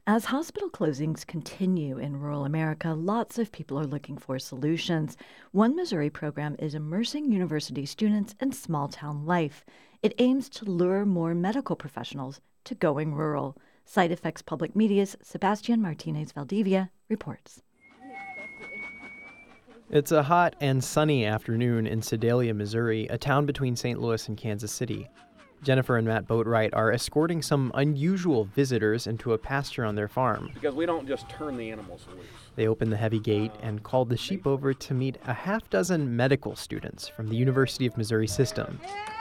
As hospital closings continue in rural America, lots of people are looking for solutions. One Missouri program is immersing university students in small town life. It aims to lure more medical professionals to going rural. Side Effects Public Media's Sebastian Martinez Valdivia reports. It's a hot and sunny afternoon in Sedalia, Missouri, a town between St. Louis and Kansas City. Jennifer and Matt Boatwright are escorting some unusual visitors into a pasture on their farm. Because we don't just turn the animals loose. They opened the heavy gate and called the sheep over to meet a half dozen medical students from the University of Missouri system.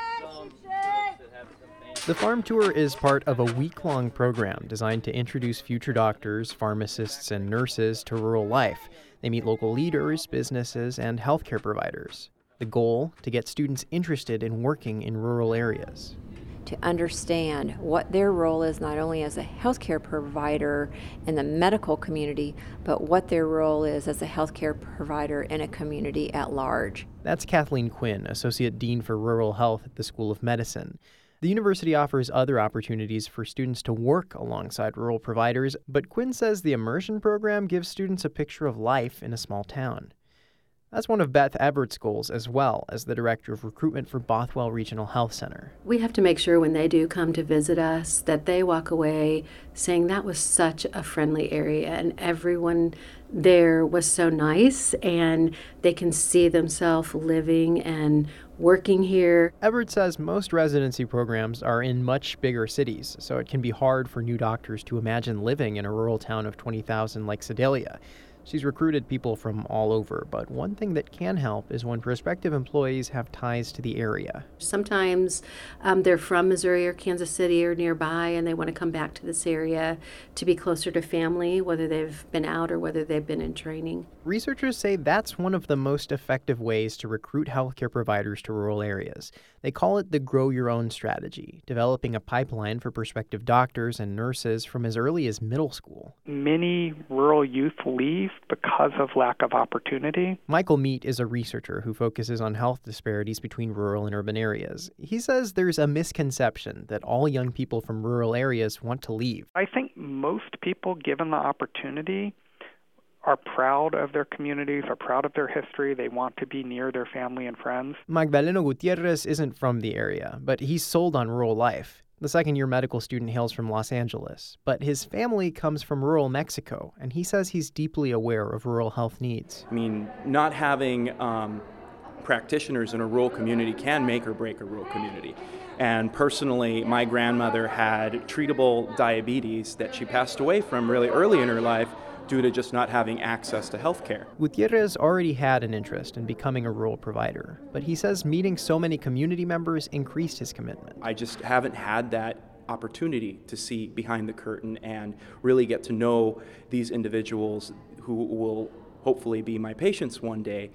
The farm tour is part of a week-long program designed to introduce future doctors, pharmacists, and nurses to rural life. They meet local leaders, businesses, and healthcare providers. The goal, to get students interested in working in rural areas. To understand what their role is not only as a healthcare provider in the medical community, but what their role is as a healthcare provider in a community at large. That's Kathleen Quinn, Associate Dean for Rural Health at the School of Medicine. The university offers other opportunities for students to work alongside rural providers, but Quinn says the immersion program gives students a picture of life in a small town. That's one of Beth Everett's goals, as well as the director of recruitment for Bothwell Regional Health Center. We have to make sure when they do come to visit us that they walk away saying that was such a friendly area and everyone there was so nice and they can see themselves living and working here. Everett says most residency programs are in much bigger cities, so it can be hard for new doctors to imagine living in a rural town of 20,000 like Sedalia. She's recruited people from all over, but one thing that can help is when prospective employees have ties to the area. Sometimes they're from Missouri or Kansas City or nearby, and they want to come back to this area to be closer to family, whether they've been out or whether they've been in training. Researchers say that's one of the most effective ways to recruit healthcare providers to rural areas. They call it the Grow Your Own strategy, developing a pipeline for prospective doctors and nurses from as early as middle school. Many rural youth leave because of lack of opportunity. Michael Meat is a researcher who focuses on health disparities between rural and urban areas. He says there's a misconception that all young people from rural areas want to leave. I think most people, given the opportunity, are proud of their communities, are proud of their history. They want to be near their family and friends. Magdaleno Gutierrez isn't from the area, but he's sold on rural life. The second-year medical student hails from Los Angeles, but his family comes from rural Mexico, and he says he's deeply aware of rural health needs. I mean, not having practitioners in a rural community can make or break a rural community. And personally, my grandmother had treatable diabetes that she passed away from really early in her life due to just not having access to health care. Gutierrez already had an interest in becoming a rural provider, but he says meeting so many community members increased his commitment. I just haven't had that opportunity to see behind the curtain and really get to know these individuals who will hopefully be my patients one day,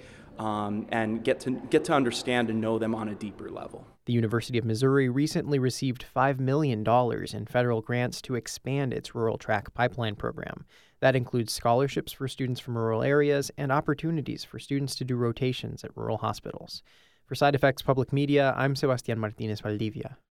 and get to understand and know them on a deeper level. The University of Missouri recently received $5 million in federal grants to expand its Rural Track Pipeline program. That includes scholarships for students from rural areas and opportunities for students to do rotations at rural hospitals. For Side Effects Public Media, I'm Sebastian Martinez Valdivia.